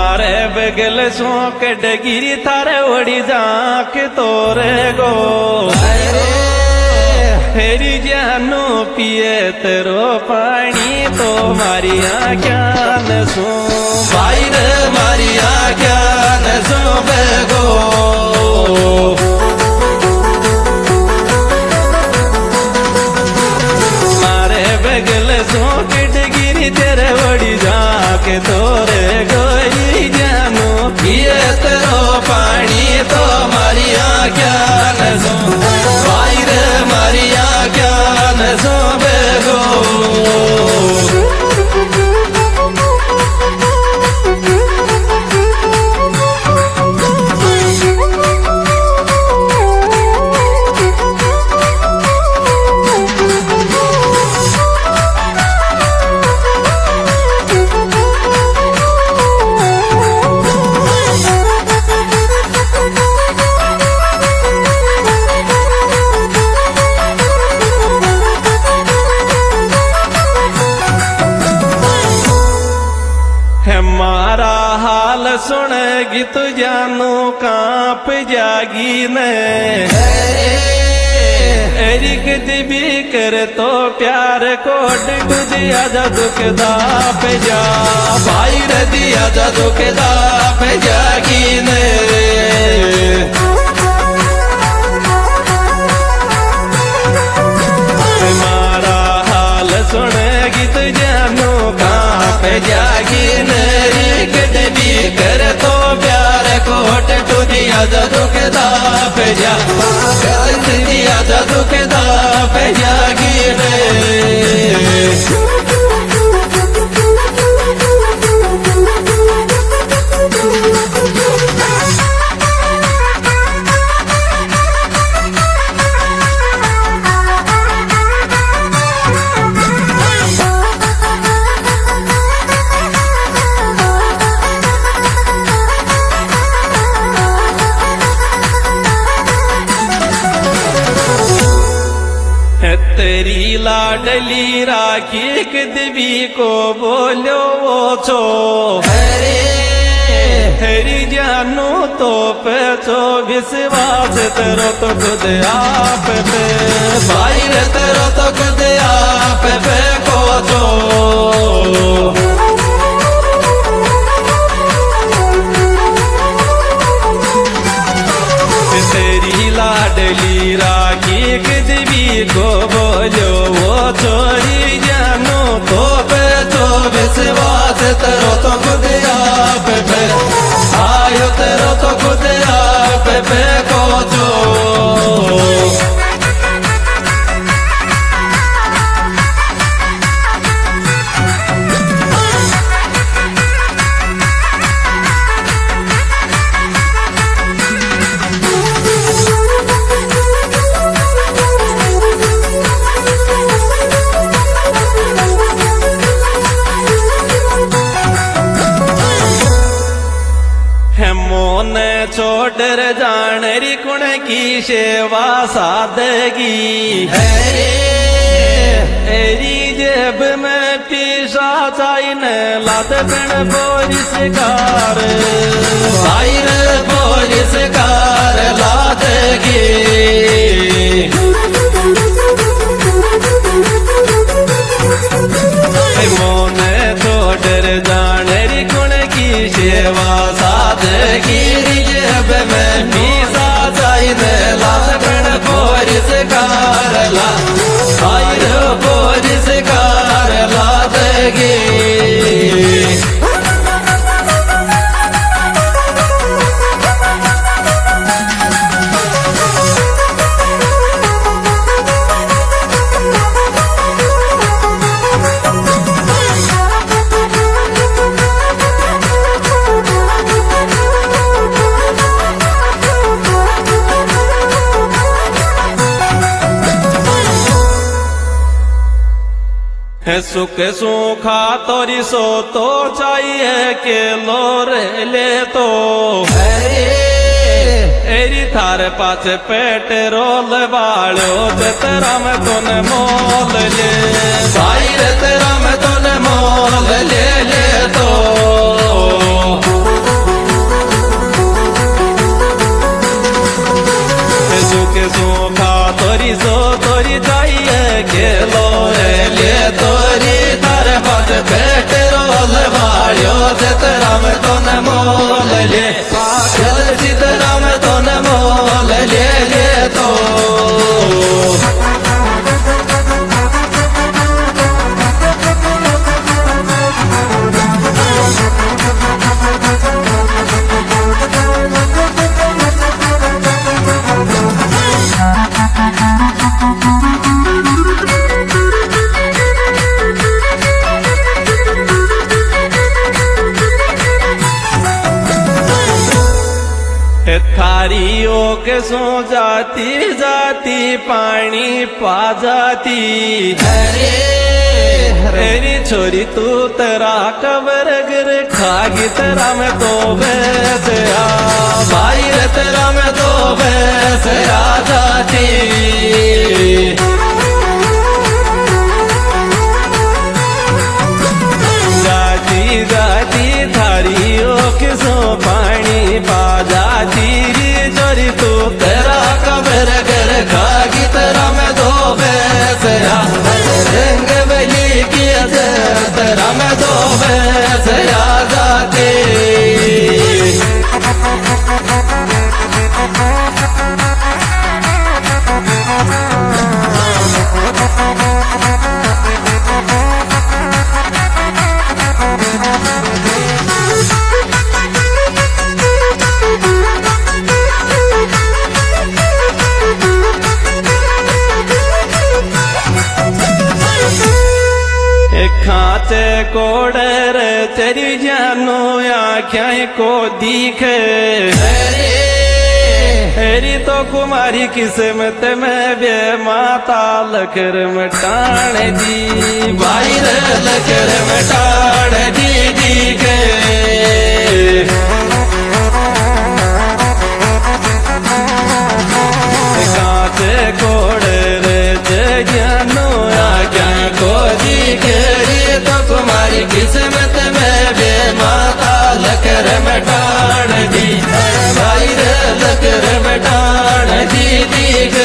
मारे बगल सो कटगिरी थारे ओड़ी जाक तोरे गो हेरी जानू पिए तेरो पानी तो मारी आख्यान सो भाई रे मारी आख्यान सो बेगो मारे बगल सो कटगिरी तेरे ओड़ी जाके तोरे गोरी जानू पिए तेरो पानी तो मारी आख्यान सो भाई रे मारी आख्यान सो बेगो मारा हाल सुनेगी तू जानू कांप जागी ने एरिक भी करे तो प्यार को डुब दिया जा दुख दाप जा भाई रे दिया जा दुख दाप जागी ने मारा हाल सुनेगी तू जानू कांप जागी ने कर तो प्यार कोट टू दिया जा दुख दाप जा दिया जा दुख दाप जागी रे तेरी लाडली राखी कदवी को बोलो वो छो हरी जानू तो पे छो विश्वास तेरो तो खुद आप पे भाई रे तेरो तो खुद आप पे को छो तेरी लाडली राखी कदवी को बोलो वो छोरी जानू तो पे तो विश्वास तेरो तो खुद आप पे आयो तेरो तो खुद आप पे को जो छोड़ जान री कुण की सेवा सादगी एरी जेब में पीसा चाइन लाद बन बोरिस कार भाई रे बोरिस कार लादगी मोने छोड़ जान री कुण की सेवा सादगी में पीसा चाहिए लादन बोरिस कार ला भाई बोरिस कार लादगी सुख सुखा तोरी सो तो चाहिए के लोर ले तो एरी थारे पास पेट्रोल वालो तेरा में तूने मोल ले भाई रे तेरा में तूने मोल ले तो सीताराम तो न मोल ले चल सीताराम तो न मोल ले तो थारी ओक सो जाती जाती पानी पा जाती हरे हरे छोरी तू तेरा कबर गर खागी तेरा में तो बैसया भाई रे तेरा में तो बैसया जाती जाती जाती थारी ओक सो पानी पा जाती चोरी तू तेरा कबर कर खागी तेरा में दो बैसया रंग बली की तेरा में दो बैसया जाती खाते कोडर तेरी जानो आँखें को दिखे हरी तो कुमारी किस्मत में बे माता लकर मटाण दी भाई रे लकर मटाण दी दिखे खाते कोडर जानो आँखें को दिखे तुम्हारी किस्मत में बे माता लकर मटाण दी भाई रे लकर मटाण दी दिखे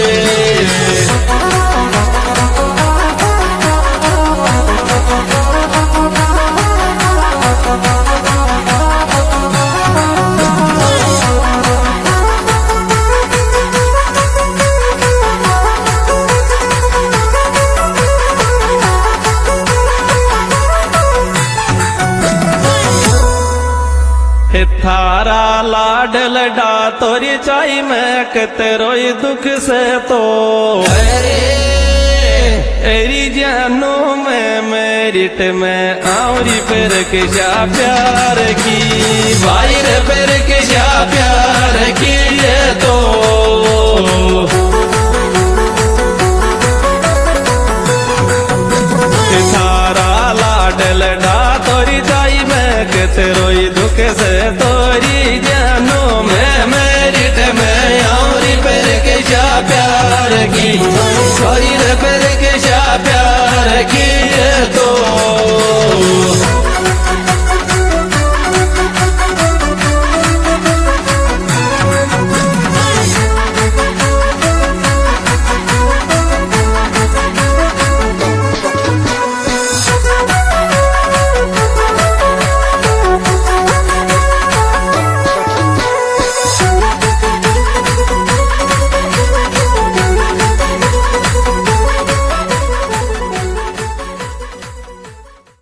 थारा लाड लडा तोरी चाई मैं कते रोई दुख से तो एरी जानो मैं मेरिट में आउरी पर के जा प्यार की भाई रे पर के जा प्यार की ये तो थारा लाड लडा तोरी चाई मैं कते रोई दुख से तोरी जानो मैं मेरिट में आउरी पर के जा प्यार की सॉरी रे पर के जा प्यार की तो